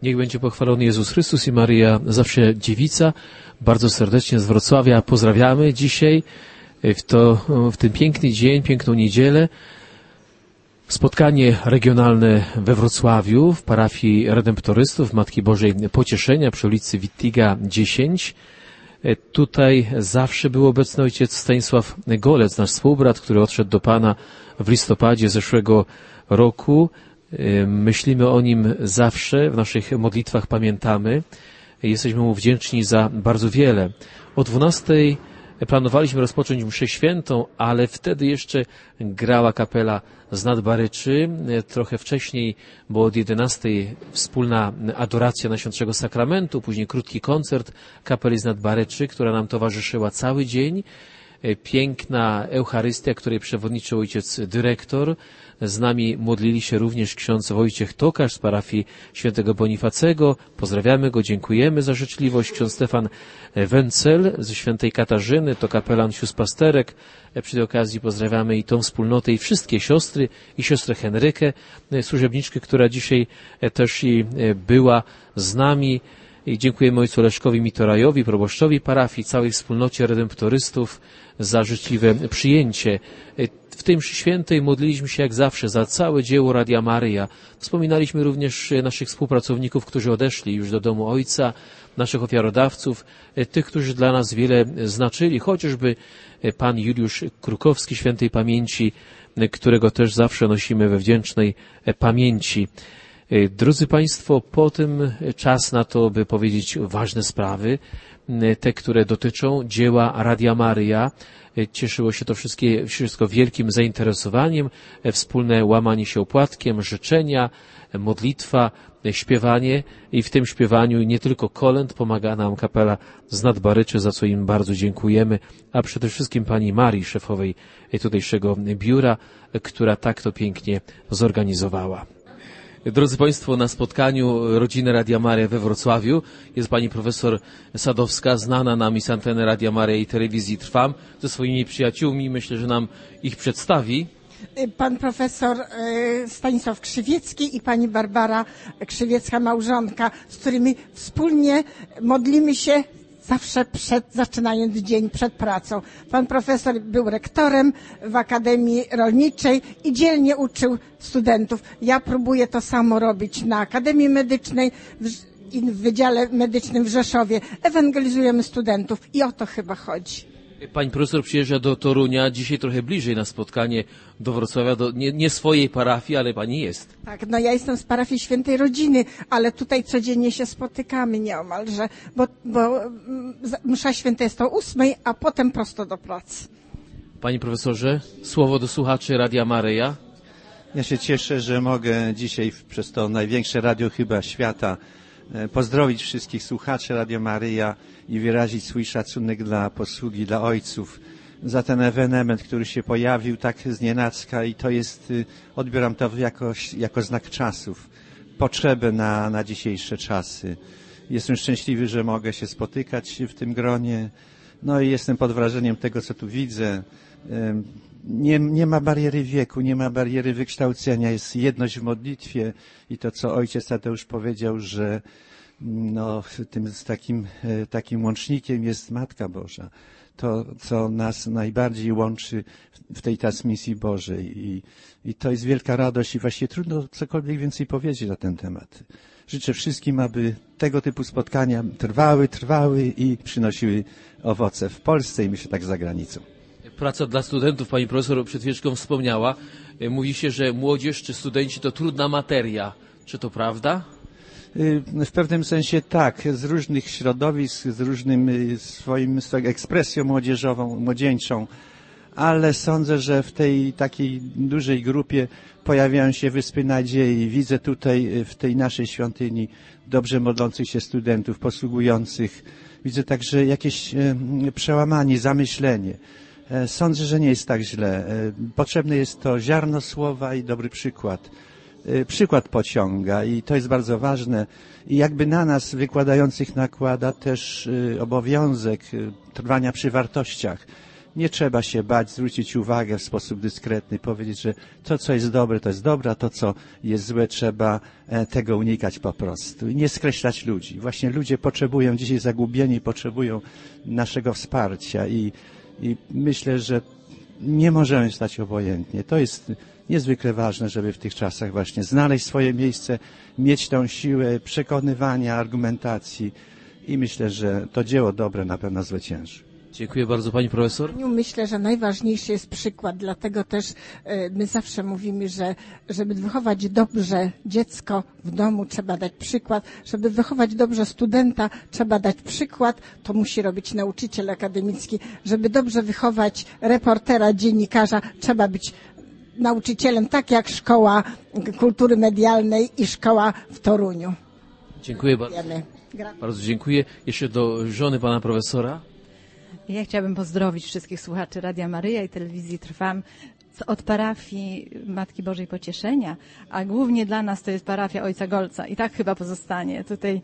Niech będzie pochwalony Jezus Chrystus i Maryja, zawsze dziewica. Bardzo serdecznie z Wrocławia pozdrawiamy dzisiaj w ten piękny dzień, piękną niedzielę. Spotkanie regionalne we Wrocławiu w parafii Redemptorystów Matki Bożej Pocieszenia przy ulicy Wittiga 10. Tutaj zawsze był obecny ojciec Stanisław Golec, nasz współbrat, który odszedł do Pana w listopadzie zeszłego roku. Myślimy o nim zawsze, w naszych modlitwach pamiętamy. Jesteśmy mu wdzięczni za bardzo wiele. O 12 planowaliśmy rozpocząć mszę świętą, ale wtedy jeszcze grała kapela z Nadbaryczy. Trochę wcześniej, bo od 11 wspólna adoracja Najświętszego Sakramentu, później krótki koncert kapeli z Nadbaryczy, która nam towarzyszyła cały dzień. Piękna Eucharystia, której przewodniczył ojciec dyrektor. Z nami modlili się również ksiądz Wojciech Tokarz z parafii świętego Bonifacego. Pozdrawiamy go, dziękujemy za życzliwość. Ksiądz Stefan Wencel ze świętej Katarzyny, to kapelan sióstr pasterek. Przy tej okazji pozdrawiamy i tą wspólnotę, i wszystkie siostry, i siostrę Henrykę, służebniczkę, która dzisiaj też i była z nami. I dziękujemy ojcu Leszkowi Mitorajowi, proboszczowi parafii, całej wspólnocie redemptorystów za życzliwe przyjęcie. W tej mszy świętej modliliśmy się jak zawsze za całe dzieło Radia Maryja. Wspominaliśmy również naszych współpracowników, którzy odeszli już do domu Ojca, naszych ofiarodawców, tych, którzy dla nas wiele znaczyli, chociażby pan Juliusz Krukowski świętej pamięci, którego też zawsze nosimy we wdzięcznej pamięci. Drodzy Państwo, potem czas na to, by powiedzieć ważne sprawy, te, które dotyczą dzieła Radia Maryja. Cieszyło się to wszystko wielkim zainteresowaniem, wspólne łamanie się opłatkiem, życzenia, modlitwa, śpiewanie i w tym śpiewaniu nie tylko kolęd pomaga nam kapela z Nadbaryczy, za co im bardzo dziękujemy, a przede wszystkim pani Marii, szefowej tutejszego biura, która tak to pięknie zorganizowała. Drodzy Państwo, na spotkaniu rodziny Radia Maryja we Wrocławiu jest pani profesor Sadowska, znana nam i z anteny Radia Maryja i telewizji Trwam, ze swoimi przyjaciółmi. Myślę, że nam ich przedstawi. Pan profesor Stanisław Krzywiecki i pani Barbara Krzywiecka, małżonka, z którymi wspólnie modlimy się zawsze zaczynając dzień przed pracą. Pan profesor był rektorem w Akademii Rolniczej i dzielnie uczył studentów. Ja próbuję to samo robić na Akademii Medycznej i w Wydziale Medycznym w Rzeszowie. Ewangelizujemy studentów i o to chyba chodzi. Pani profesor przyjeżdża do Torunia, dzisiaj trochę bliżej na spotkanie do Wrocławia, nie swojej parafii, ale pani jest. Tak, no ja jestem z parafii Świętej Rodziny, ale tutaj codziennie się spotykamy nieomalże, bo msza święta jest o 8, a potem prosto do pracy. Panie profesorze, słowo do słuchaczy Radia Maryja. Ja się cieszę, że mogę dzisiaj przez to największe radio chyba świata pozdrowić wszystkich słuchaczy Radia Maryja i wyrazić swój szacunek dla posługi, dla ojców za ten ewenement, który się pojawił tak znienacka i to jest, odbieram to jako znak czasów, potrzebę na dzisiejsze czasy. Jestem szczęśliwy, że mogę się spotykać w tym gronie, no i jestem pod wrażeniem tego, co tu widzę. Nie ma bariery wieku, nie ma bariery wykształcenia, jest jedność w modlitwie i to, co ojciec Tadeusz powiedział, że no, tym takim łącznikiem jest Matka Boża. To, co nas najbardziej łączy w tej transmisji Bożej i to jest wielka radość i właściwie trudno cokolwiek więcej powiedzieć na ten temat. Życzę wszystkim, aby tego typu spotkania trwały i przynosiły owoce w Polsce i myślę tak za granicą. Praca dla studentów, pani profesor przed chwileczką wspomniała. Mówi się, że młodzież czy studenci to trudna materia. Czy to prawda? W pewnym sensie tak, z różnych środowisk, z różnym swoją ekspresją młodzieżową, młodzieńczą, ale sądzę, że w tej takiej dużej grupie pojawiają się wyspy nadziei. Widzę tutaj w tej naszej świątyni dobrze modlących się studentów, posługujących. Widzę także jakieś przełamanie, zamyślenie. Sądzę, że nie jest tak źle. Potrzebne jest to ziarno słowa i dobry przykład. Przykład pociąga i to jest bardzo ważne i jakby na nas wykładających nakłada też obowiązek trwania przy wartościach. Nie trzeba się bać, zwrócić uwagę w sposób dyskretny, powiedzieć, że to, co jest dobre, a to, co jest złe, trzeba tego unikać po prostu. I nie skreślać ludzi. Właśnie ludzie potrzebują, dzisiaj zagubieni, potrzebują naszego wsparcia i myślę, że nie możemy stać obojętnie. To jest niezwykle ważne, żeby w tych czasach właśnie znaleźć swoje miejsce, mieć tą siłę przekonywania, argumentacji i myślę, że to dzieło dobre na pewno zwycięży. Dziękuję bardzo pani profesor. Myślę, że najważniejszy jest przykład, dlatego też my zawsze mówimy, że żeby wychować dobrze dziecko w domu trzeba dać przykład, żeby wychować dobrze studenta trzeba dać przykład, to musi robić nauczyciel akademicki, żeby dobrze wychować reportera, dziennikarza trzeba być nauczycielem, tak jak Szkoła Kultury Medialnej i szkoła w Toruniu. Dziękuję bardzo. Bardzo dziękuję. Jeszcze do żony pana profesora. Ja chciałabym pozdrowić wszystkich słuchaczy Radia Maryja i Telewizji Trwam od parafii Matki Bożej Pocieszenia, a głównie dla nas to jest parafia Ojca Golca i tak chyba pozostanie. Tutaj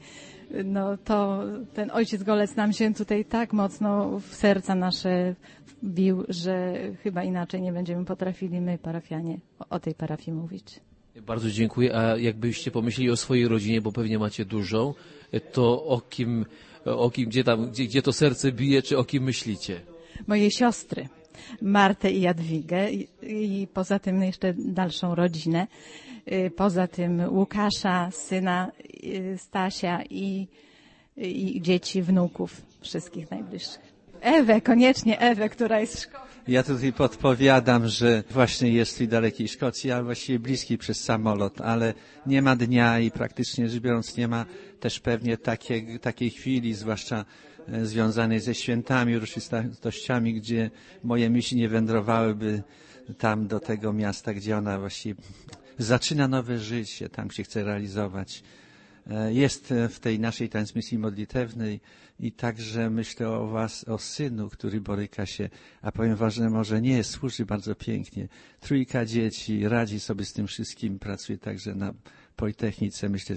ten Ojciec Golec nam się tutaj tak mocno w serca nasze wbił, że chyba inaczej nie będziemy potrafili my, parafianie, o tej parafii mówić. Bardzo dziękuję. A jakbyście pomyśleli o swojej rodzinie, bo pewnie macie dużą, to o kim, gdzie to serce bije, czy o kim myślicie? Mojej siostry, Martę i Jadwigę i poza tym jeszcze dalszą rodzinę. Poza tym Łukasza, syna Stasia i dzieci, wnuków, wszystkich najbliższych. Ewę, koniecznie Ewę, która jest w szkole. Ja tutaj podpowiadam, że właśnie jest w tej dalekiej Szkocji, a właściwie bliskiej przez samolot, ale nie ma dnia i praktycznie rzecz biorąc nie ma też pewnie takiej chwili, zwłaszcza związanej ze świętami, uroczystościami, gdzie moje myśli nie wędrowałyby tam do tego miasta, gdzie ona właściwie zaczyna nowe życie, tam się chce realizować. Jest w tej naszej transmisji modlitewnej i także myślę o was, o synu, który boryka się, a powiem wam, że może nie, służy bardzo pięknie. 3 dzieci, radzi sobie z tym wszystkim, pracuje także na Politechnice. Myślę,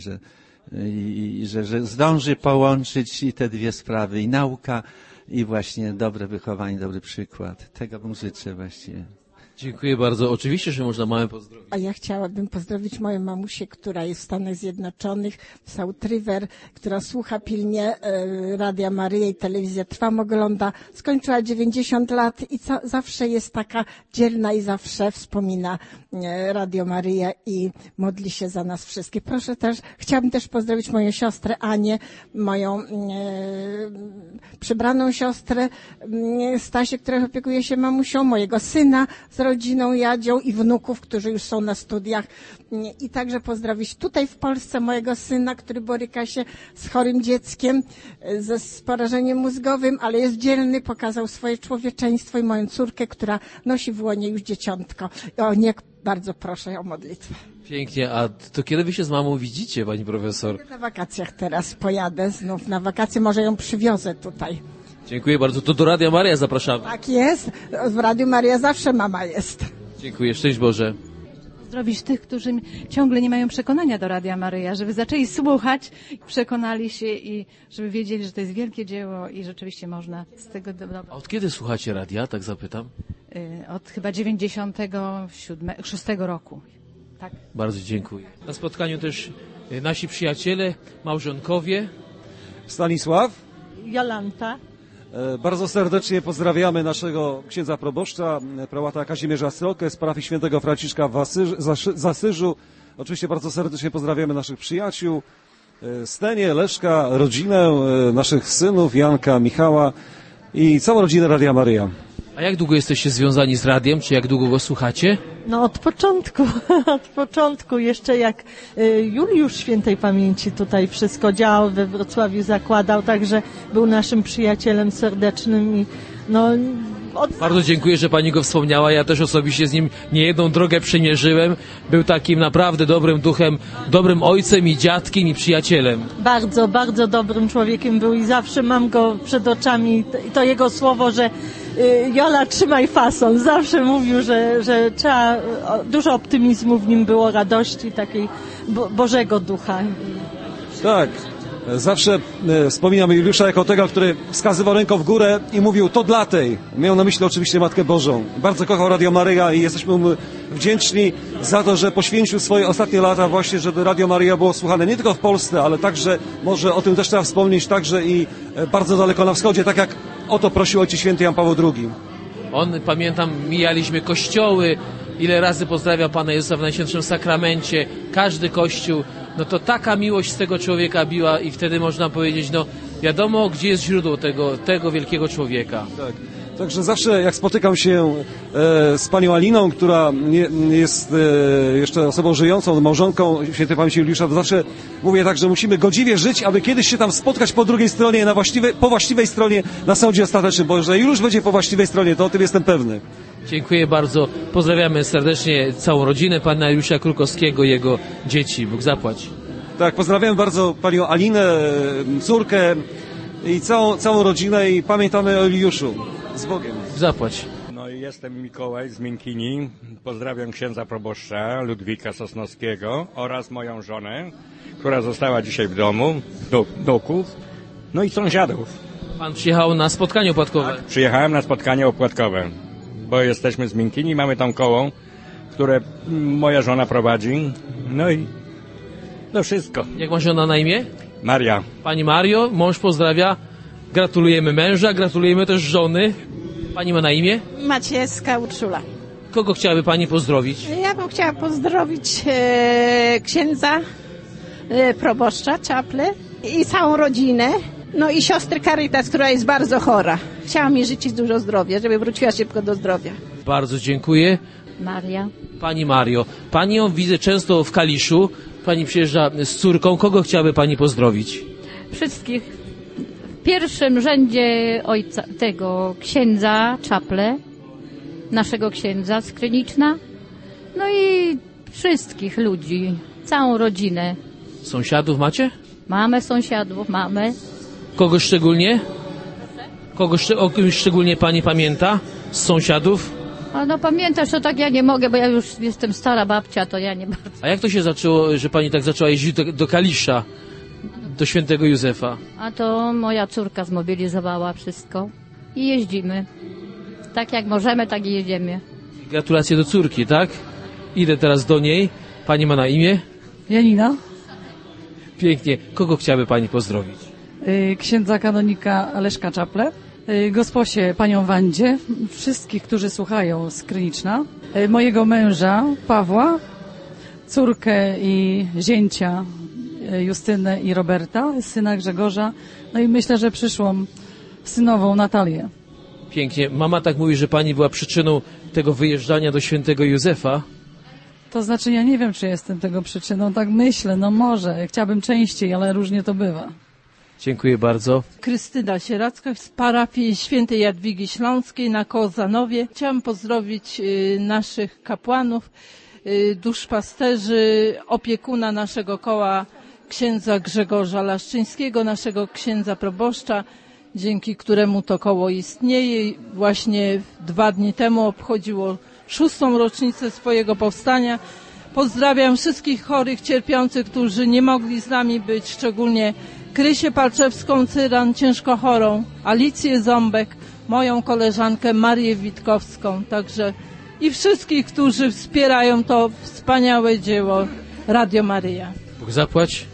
że zdąży połączyć i te dwie sprawy, i nauka, i właśnie dobre wychowanie, dobry przykład. Tego mu życzę właściwie. Dziękuję bardzo. Oczywiście, że można mamę pozdrowić. A ja chciałabym pozdrowić moją mamusię, która jest w Stanach Zjednoczonych, w South River, która słucha pilnie Radia Maryja i Telewizja Trwam, ogląda. Skończyła 90 lat i zawsze jest taka dzielna i zawsze wspomina Radio Maryja i modli się za nas wszystkich. Chciałabym też pozdrowić moją siostrę Anię, moją przybraną siostrę Stasię, która opiekuje się mamusią, mojego syna z rodziną Jadzią i wnuków, którzy już są na studiach. I także pozdrowić tutaj w Polsce mojego syna, który boryka się z chorym dzieckiem, z porażeniem mózgowym, ale jest dzielny, pokazał swoje człowieczeństwo i moją córkę, która nosi w łonie już dzieciątko. O nie, bardzo proszę o modlitwę. Pięknie. A to kiedy wy się z mamą widzicie, pani profesor? Na wakacjach teraz pojadę znów na wakacje, może ją przywiozę tutaj. Dziękuję bardzo. To do Radia Maryja zapraszamy. Tak jest. W Radiu Maryja zawsze mama jest. Dziękuję. Szczęść Boże. Pozdrowić tych, którzy ciągle nie mają przekonania do Radia Maryja, żeby zaczęli słuchać, przekonali się i żeby wiedzieli, że to jest wielkie dzieło i rzeczywiście można z tego dobrać. A od kiedy słuchacie radia, tak zapytam? Od chyba 96 roku. Tak. Bardzo dziękuję. Na spotkaniu też nasi przyjaciele, małżonkowie. Stanisław. Jolanta. Bardzo serdecznie pozdrawiamy naszego księdza proboszcza, prałata Kazimierza Srokę z parafii świętego Franciszka w Zasyżu. Oczywiście bardzo serdecznie pozdrawiamy naszych przyjaciół, Stenię, Leszka, rodzinę, naszych synów, Janka, Michała i całą rodzinę Radia Maryja. A jak długo jesteście związani z radiem, czy jak długo go słuchacie? No od początku, jeszcze jak Juliusz świętej pamięci tutaj wszystko działał, we Wrocławiu zakładał, także był naszym przyjacielem serdecznym i Bardzo dziękuję, że pani go wspomniała. Ja też osobiście z nim niejedną drogę przemierzyłem. Był takim naprawdę dobrym duchem, dobrym ojcem i dziadkiem i przyjacielem. Bardzo, bardzo dobrym człowiekiem był i zawsze mam go przed oczami. To jego słowo, że Jola, trzymaj fason. Zawsze mówił, że trzeba, dużo optymizmu w nim było, radości, takiej Bożego ducha. Tak. Zawsze wspominam Juliusza jako tego, który wskazywał ręką w górę i mówił to dla tej. Miał na myśli oczywiście Matkę Bożą. Bardzo kochał Radio Maryja i jesteśmy mu wdzięczni za to, że poświęcił swoje ostatnie lata właśnie, żeby Radio Maryja było słuchane nie tylko w Polsce, ale także, może o tym też trzeba wspomnieć, także i bardzo daleko na wschodzie, tak jak o to prosił Ojciec Święty Jan Paweł II. Pamiętam, mijaliśmy kościoły, ile razy pozdrawiał Pana Jezusa w Najświętszym Sakramencie, każdy kościół, no to taka miłość z tego człowieka biła i wtedy można powiedzieć, no wiadomo, gdzie jest źródło tego wielkiego człowieka. Tak. Także zawsze jak spotykam się z panią Aliną, która jest jeszcze osobą żyjącą, małżonką świętej pamięci Juliusza, to zawsze mówię tak, że musimy godziwie żyć, aby kiedyś się tam spotkać po drugiej stronie, po właściwej stronie na sądzie ostatecznym, bo że Juliusz będzie po właściwej stronie, to o tym jestem pewny. Dziękuję bardzo. Pozdrawiamy serdecznie całą rodzinę pana Juliusza Krukowskiego i jego dzieci. Bóg zapłać. Tak, pozdrawiam bardzo panią Alinę, córkę i całą rodzinę i pamiętamy o Juliuszu. Z Bogiem. Bóg zapłać. No i jestem Mikołaj z Miękini. Pozdrawiam księdza proboszcza Ludwika Sosnowskiego oraz moją żonę, która została dzisiaj w domu, wnuków, no i sąsiadów. Pan przyjechał na spotkanie opłatkowe. Tak, przyjechałem na spotkanie opłatkowe, bo jesteśmy z Miękini, mamy tam koło, które moja żona prowadzi, no i to wszystko. Jak ma żona na imię? Maria. Pani Mario, mąż pozdrawia. Gratulujemy męża, gratulujemy też żony. Pani ma na imię? Maciejska Urszula. Kogo chciałaby pani pozdrowić? Ja bym chciała pozdrowić księdza proboszcza, czaple i całą rodzinę. No i siostrę Caritas, która jest bardzo chora. Chciałam jej życzyć dużo zdrowia, żeby wróciła szybko do zdrowia. Bardzo dziękuję. Maria. Pani Mario, pani ją widzę często w Kaliszu. Pani przyjeżdża z córką. Kogo chciałaby pani pozdrowić? Wszystkich. W pierwszym rzędzie ojca, tego księdza Czaple, naszego księdza z Kryniczna. No i wszystkich ludzi, całą rodzinę. Sąsiadów macie? Mamy sąsiadów, mamy. Kogo szczególnie? O kimś szczególnie pani pamięta z sąsiadów? A no pamiętasz, to tak ja nie mogę, bo ja już jestem stara babcia, to ja nie bardzo. A jak to się zaczęło, że pani tak zaczęła jeździć do Kalisza, do świętego Józefa? A to moja córka zmobilizowała wszystko i jeździmy. Tak jak możemy, tak i jedziemy. Gratulacje do córki, tak? Idę teraz do niej. Pani ma na imię? Janina. Pięknie. Kogo chciałaby pani pozdrowić? Księdza kanonika Leszka Czaple, gosposię panią Wandzie, wszystkich, którzy słuchają z Kryniczna, mojego męża Pawła, córkę i zięcia Justynę i Roberta, syna Grzegorza, no i myślę, że przyszłą synową Natalię. Pięknie. Mama tak mówi, że pani była przyczyną tego wyjeżdżania do świętego Józefa. To znaczy, ja nie wiem, czy jestem tego przyczyną, tak myślę, no może, chciałabym częściej, ale różnie to bywa. Dziękuję bardzo. Krystyna Sieracka z parafii świętej Jadwigi Śląskiej na Kołzanowie. Chciałam pozdrowić naszych kapłanów, duszpasterzy, opiekuna naszego koła księdza Grzegorza Laszczyńskiego, naszego księdza proboszcza, dzięki któremu to koło istnieje. Właśnie 2 dni temu obchodziło 6. rocznicę swojego powstania. Pozdrawiam wszystkich chorych, cierpiących, którzy nie mogli z nami być, szczególnie Krysię Palczewską-Cyran, ciężko chorą, Alicję Ząbek, moją koleżankę Marię Witkowską, także i wszystkich, którzy wspierają to wspaniałe dzieło Radio Maryja. Bóg zapłać.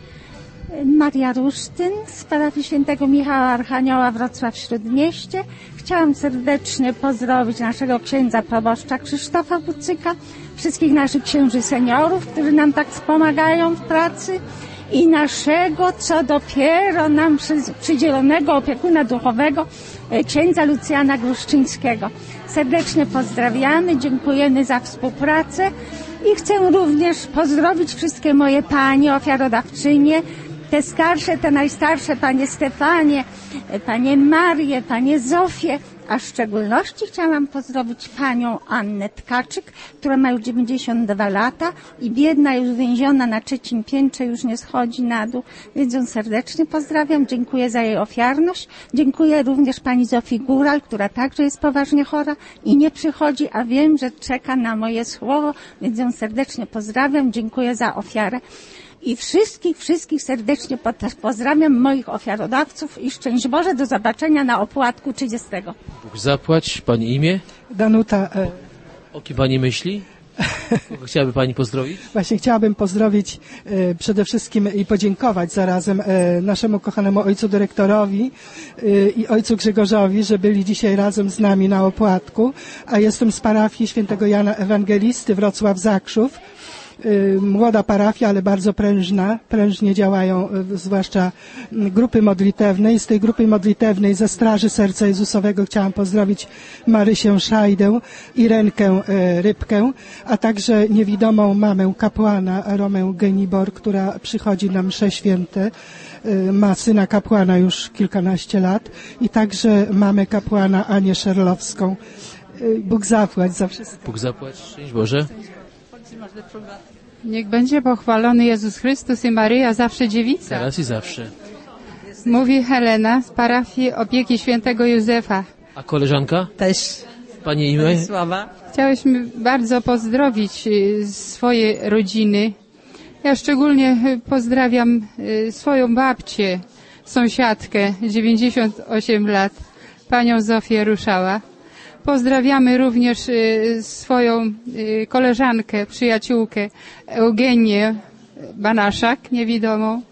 Maria Rusztyn z parafii świętego Michała Archanioła Wrocław-Śródmieście. Chciałam serdecznie pozdrowić naszego księdza proboszcza Krzysztofa Bucyka, wszystkich naszych księży seniorów, którzy nam tak wspomagają w pracy i naszego, co dopiero nam przydzielonego opiekuna duchowego, księdza Lucjana Gruszczyńskiego. Serdecznie pozdrawiamy, dziękujemy za współpracę i chcę również pozdrowić wszystkie moje panie ofiarodawczynie, te starsze, te najstarsze, panie Stefanie, panie Marię, panie Zofię, a w szczególności chciałam pozdrowić panią Annę Tkaczyk, która ma już 92 lata i biedna, już więziona na 3. piętrze, już nie schodzi na dół, więc ją serdecznie pozdrawiam, dziękuję za jej ofiarność, dziękuję również pani Zofii Góral, która także jest poważnie chora i nie przychodzi, a wiem, że czeka na moje słowo, więc ją serdecznie pozdrawiam, dziękuję za ofiarę. i wszystkich serdecznie pozdrawiam, moich ofiarodawców i szczęść Boże, do zobaczenia na opłatku 30. Bóg zapłać. Pani imię? Danuta. O kim Pani myśli? Kogo chciałaby Pani pozdrowić? Właśnie chciałabym pozdrowić przede wszystkim i podziękować zarazem naszemu kochanemu ojcu dyrektorowi i ojcu Grzegorzowi, że byli dzisiaj razem z nami na opłatku, a jestem z parafii świętego Jana Ewangelisty Wrocław-Zakrzów. Młoda parafia, ale bardzo prężnie działają, zwłaszcza grupy modlitewne. I z tej grupy modlitewnej ze Straży Serca Jezusowego chciałam pozdrowić Marysię Szajdę, Irenkę Rybkę, a także niewidomą mamę kapłana Romę Genibor, która przychodzi na msze święte. Ma syna kapłana już kilkanaście lat i także mamę kapłana Anię Szerlowską. Bóg zapłać za wszystko. Bóg zapłać. Szczęść Boże. Niech będzie pochwalony Jezus Chrystus i Maryja, zawsze dziewica. Teraz i zawsze. Mówi Helena z parafii Opieki Świętego Józefa. A koleżanka? Też. Pani imię? Sława. Chciałyśmy bardzo pozdrowić swoje rodziny. Ja szczególnie pozdrawiam swoją babcię, sąsiadkę, 98 lat, panią Zofię Ruszała. Pozdrawiamy również swoją koleżankę, przyjaciółkę Eugenię Banaszak, niewidomą.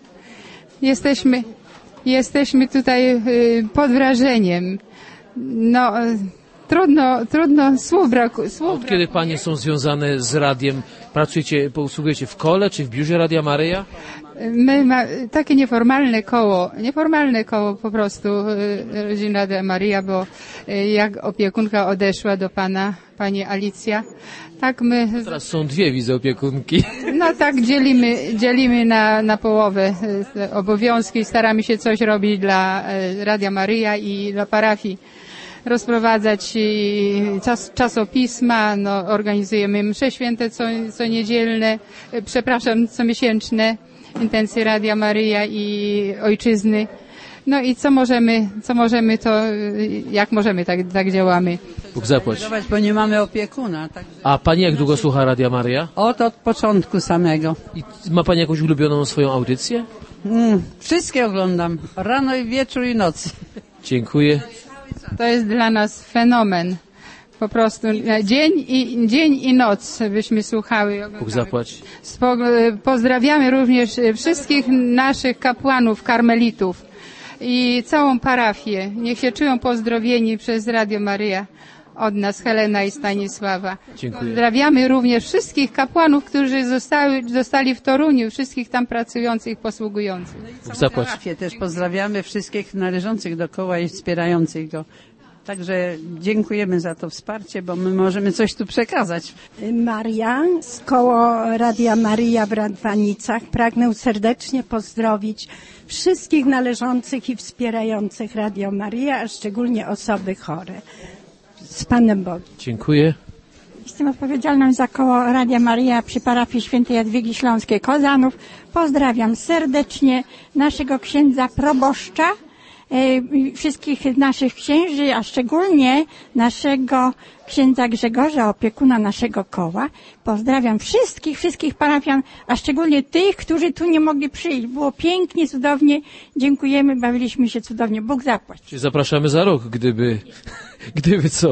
Jesteśmy tutaj pod wrażeniem. No, trudno, słów braku. Od kiedy Panie są związane z radiem? Usługujecie w kole czy w biurze Radia Maryja? My takie nieformalne koło po prostu rodzina Radia Maryja, bo jak opiekunka odeszła do pani Alicja, tak my... Teraz są dwie, widzę, opiekunki. No tak, dzielimy na połowę te obowiązki, staramy się coś robić dla Radia Maryja i dla parafii. Rozprowadzać czasopisma, organizujemy msze święte co niedzielne, comiesięczne, intencje Radia Maryja i Ojczyzny. No i co możemy, to jak możemy, tak działamy. Bóg zapłać. Bo nie mamy opiekuna. Tak. A Pani jak długo słucha Radia Maryja? Od początku samego. I ma Pani jakąś ulubioną swoją audycję? Wszystkie oglądam. Rano i wieczór i noc. Dziękuję. To jest dla nas fenomen. Po prostu dzień i noc byśmy słuchały. Bóg zapłać. Pozdrawiamy również wszystkich naszych kapłanów, karmelitów i całą parafię. Niech się czują pozdrowieni przez Radio Maryja. Od nas Helena i Stanisława. Dziękuję. Pozdrawiamy również wszystkich kapłanów, którzy zostali w Toruniu, wszystkich tam pracujących, posługujących. Bóg zapłać. Też pozdrawiamy wszystkich należących do koła i wspierających go. Także dziękujemy za to wsparcie, bo my możemy coś tu przekazać. Maria z koło Radia Maryja w Radwanicach. Pragnę serdecznie pozdrowić wszystkich należących i wspierających Radio Maryja, a szczególnie osoby chore. Z Panem Bogiem. Dziękuję. Jestem odpowiedzialną za koło Radia Maryja przy parafii świętej Jadwigi Śląskiej Kozanów. Pozdrawiam serdecznie naszego księdza proboszcza, wszystkich naszych księży, a szczególnie naszego księdza Grzegorza, opiekuna naszego koła. Pozdrawiam wszystkich parafian, a szczególnie tych, którzy tu nie mogli przyjść. Było pięknie, cudownie. Dziękujemy, bawiliśmy się cudownie. Bóg zapłać. Zapraszamy za rok, gdyby co.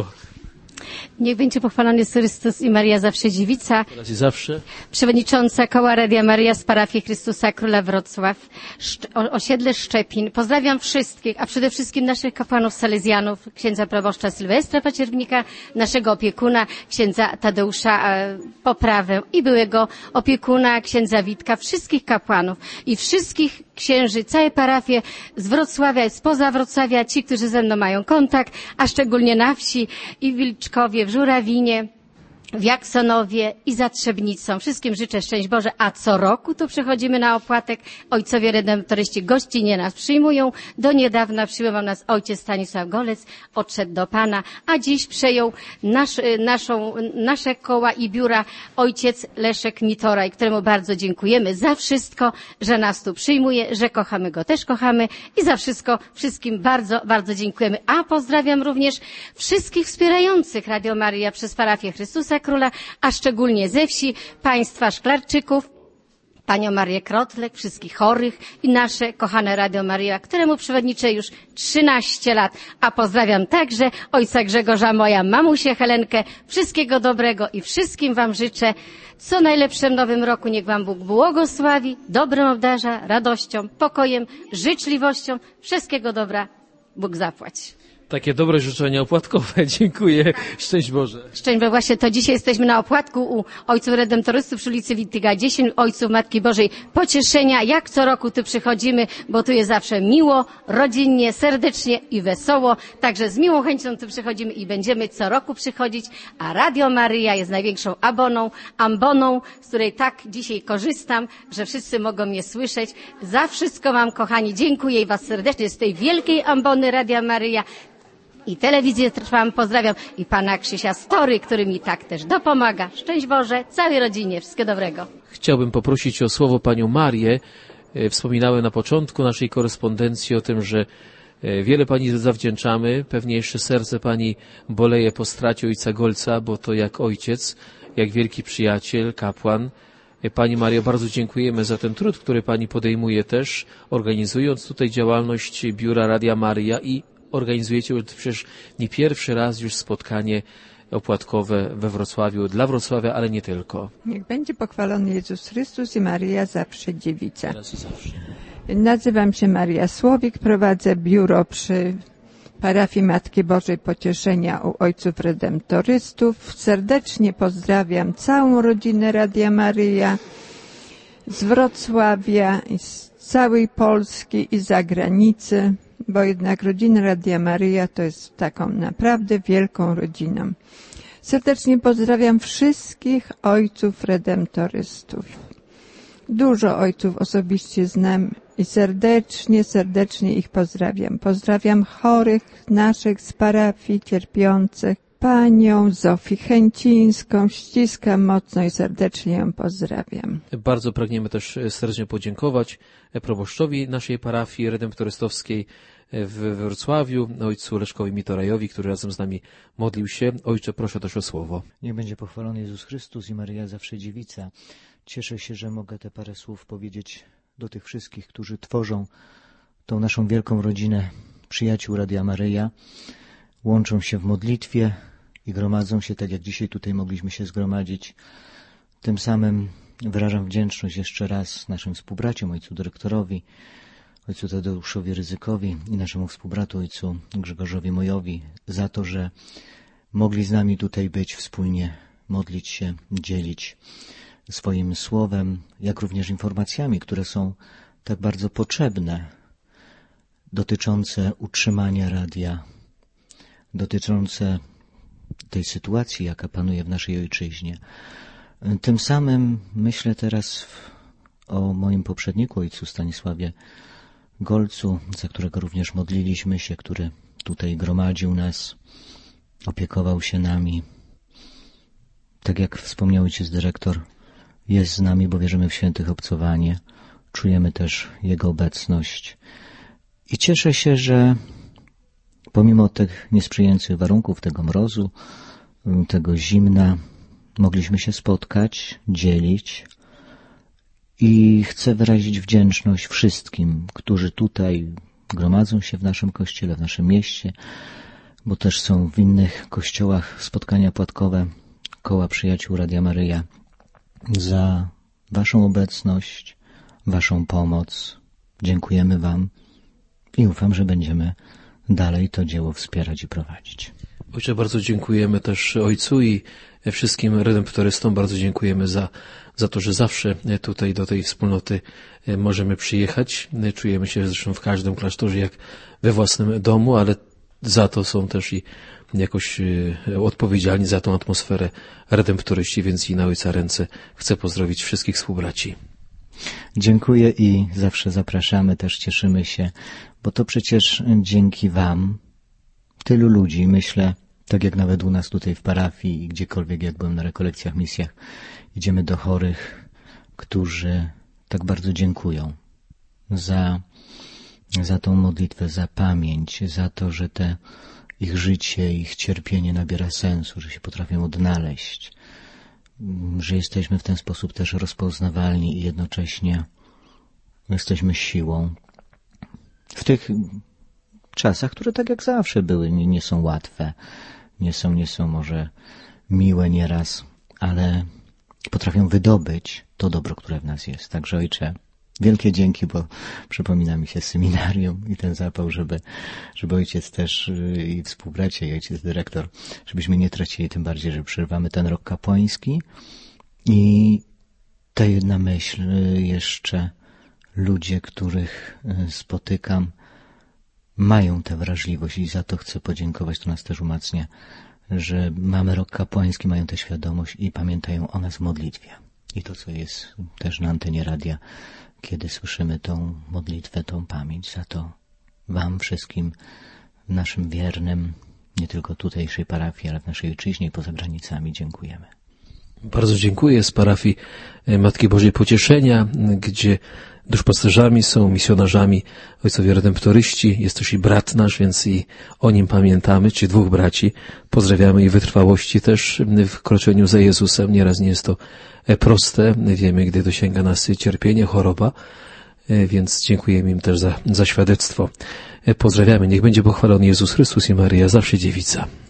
Niech będzie pochwalony Chrystus i Maria, zawsze dziewica. Teraz i zawsze. Przewodnicząca koła Radia Maryja z parafii Chrystusa Króla Wrocław, osiedle Szczepin. Pozdrawiam wszystkich, a przede wszystkim naszych kapłanów salezjanów, księdza proboszcza Sylwestra Pacierwnika, naszego opiekuna, księdza Tadeusza Poprawę i byłego opiekuna, księdza Witka, wszystkich kapłanów i wszystkich księży, całe parafie z Wrocławia i spoza Wrocławia, ci, którzy ze mną mają kontakt, a szczególnie na wsi i w Wilczkowie, w Żurawinie, w Jaksonowie i za Trzebnicą. Wszystkim życzę szczęść Boże, a co roku tu przychodzimy na opłatek. Ojcowie redemptoryści gościnnie nas przyjmują. Do niedawna przyjmował nas ojciec Stanisław Golec, odszedł do Pana, a dziś przejął nasze koła i biura ojciec Leszek Mitoraj, któremu bardzo dziękujemy za wszystko, że nas tu przyjmuje, że kochamy go, też kochamy i za wszystko wszystkim bardzo, bardzo dziękujemy. A pozdrawiam również wszystkich wspierających Radio Maryja przez parafię Chrystusa Króla, a szczególnie ze wsi, państwa Szklarczyków, panią Marię Krotlek, wszystkich chorych i nasze kochane Radio Maryja, któremu przewodniczę już 13 lat. A pozdrawiam także ojca Grzegorza, moja mamusię Helenkę. Wszystkiego dobrego i wszystkim wam życzę co najlepsze w nowym roku. Niech wam Bóg błogosławi, dobrem obdarza, radością, pokojem, życzliwością. Wszystkiego dobra Bóg zapłać. Takie dobre życzenia opłatkowe. Dziękuję. Szczęść Boże. Szczęść Boże. Właśnie to dzisiaj jesteśmy na opłatku u Ojców Redemptorystów przy ulicy Wittyga 10, Ojców Matki Bożej Pocieszenia. Jak co roku tu przychodzimy, bo tu jest zawsze miło, rodzinnie, serdecznie i wesoło. Także z miłą chęcią tu przychodzimy i będziemy co roku przychodzić. A Radio Maryja jest największą amboną, z której tak dzisiaj korzystam, że wszyscy mogą mnie słyszeć. Za wszystko wam, kochani, dziękuję i was serdecznie z tej wielkiej ambony Radia Maryja. I telewizję Trwam pozdrawiam i pana Krzysia Story, który mi tak też dopomaga. Szczęść Boże, całej rodzinie, wszystkiego dobrego. Chciałbym poprosić o słowo panią Marię. Wspominałem na początku naszej korespondencji o tym, że wiele pani zawdzięczamy. Pewnie jeszcze serce pani boleje po stracie ojca Golca, bo to jak ojciec, jak wielki przyjaciel, kapłan. Pani Mario, bardzo dziękujemy za ten trud, który pani podejmuje też, organizując tutaj działalność Biura Radia Maryja i organizujecie przecież nie pierwszy raz już spotkanie opłatkowe we Wrocławiu, dla Wrocławia, ale nie tylko. Niech będzie pochwalony Jezus Chrystus i Maryja zawsze dziewica. Teraz i zawsze. Nazywam się Maria Słowik, prowadzę biuro przy parafii Matki Bożej Pocieszenia u Ojców Redemptorystów. Serdecznie pozdrawiam całą rodzinę Radia Maryja z Wrocławia, i z całej Polski i z zagranicy, bo jednak rodzina Radia Maryja to jest taką naprawdę wielką rodziną. Serdecznie pozdrawiam wszystkich ojców redemptorystów. Dużo ojców osobiście znam i serdecznie ich pozdrawiam. Pozdrawiam chorych naszych z parafii, cierpiących, panią Zofię Chęcińską. Ściskam mocno i serdecznie ją pozdrawiam. Bardzo pragniemy też serdecznie podziękować proboszczowi naszej parafii redemptorystowskiej w Wrocławiu, ojcu Leszkowi Mitorajowi, który razem z nami modlił się. Ojcze, proszę też o słowo. Niech będzie pochwalony Jezus Chrystus i Maryja zawsze dziewica. Cieszę się, że mogę te parę słów powiedzieć do tych wszystkich, którzy tworzą tą naszą wielką rodzinę przyjaciół Radia Maryja, łączą się w modlitwie i gromadzą się, tak jak dzisiaj tutaj mogliśmy się zgromadzić. Tym samym wyrażam wdzięczność jeszcze raz naszym współbraciom, ojcu dyrektorowi, ojcu Tadeuszowi Ryzykowi i naszemu współbratu, ojcu Grzegorzowi Mojowi, za to, że mogli z nami tutaj być, wspólnie modlić się, dzielić swoim słowem, jak również informacjami, które są tak bardzo potrzebne, dotyczące utrzymania radia, dotyczące tej sytuacji, jaka panuje w naszej ojczyźnie. Tym samym myślę teraz o moim poprzedniku, ojcu Stanisławie Golcu, za którego również modliliśmy się, który tutaj gromadził nas, opiekował się nami. Tak jak wspomniał ojciec dyrektor, jest z nami, bo wierzymy w świętych obcowanie. Czujemy też Jego obecność. I cieszę się, że pomimo tych niesprzyjających warunków, tego mrozu, tego zimna, mogliśmy się spotkać, dzielić. I chcę wyrazić wdzięczność wszystkim, którzy tutaj gromadzą się w naszym kościele, w naszym mieście, bo też są w innych kościołach spotkania płatkowe Koła Przyjaciół Radia Maryja, za waszą obecność, waszą pomoc. Dziękujemy wam i ufam, że będziemy dalej to dzieło wspierać i prowadzić. Ojcze, bardzo dziękujemy też ojcu i wszystkim redemptorystom. Bardzo dziękujemy za to, że zawsze tutaj do tej wspólnoty możemy przyjechać. Czujemy się zresztą w każdym klasztorze jak we własnym domu, ale za to są też i jakoś odpowiedzialni za tą atmosferę redemptoryści, więc i na ojca ręce chcę pozdrowić wszystkich współbraci. Dziękuję i zawsze zapraszamy, też cieszymy się, bo to przecież dzięki wam tylu ludzi, myślę, tak jak nawet u nas tutaj w parafii i gdziekolwiek, jak byłem na rekolekcjach, misjach, idziemy do chorych, którzy tak bardzo dziękują za tą modlitwę, za pamięć, za to, że te ich życie, ich cierpienie nabiera sensu, że się potrafią odnaleźć. że jesteśmy w ten sposób też rozpoznawalni i jednocześnie jesteśmy siłą w tych czasach, które tak jak zawsze były, nie są łatwe, nie są może miłe nieraz, ale potrafią wydobyć to dobro, które w nas jest. Także Ojcze, wielkie dzięki, bo przypomina mi się seminarium i ten zapał, żeby ojciec też i współbracia i ojciec dyrektor, żebyśmy nie tracili, tym bardziej, że przerywamy ten rok kapłański. I ta jedna myśl jeszcze, ludzie, których spotykam, mają tę wrażliwość i za to chcę podziękować, to nas też umacnia, że mamy rok kapłański, mają tę świadomość i pamiętają o nas w modlitwie. I to, co jest też na antenie radia, kiedy słyszymy tą modlitwę, tą pamięć. Za to Wam wszystkim, naszym wiernym, nie tylko tutejszej parafii, ale w naszej ojczyźnie i poza granicami dziękujemy. Bardzo dziękuję z parafii Matki Bożej Pocieszenia, gdzie duszpasterzami są misjonarzami ojcowie redemptoryści. Jest też i brat nasz, więc i o nim pamiętamy, czy dwóch braci. Pozdrawiamy i wytrwałości też w kroczeniu za Jezusem. Nieraz nie jest to proste. Wiemy, gdy dosięga nas cierpienie, choroba, więc dziękujemy im też za świadectwo. Pozdrawiamy. Niech będzie pochwalony Jezus Chrystus i Maryja, zawsze dziewica.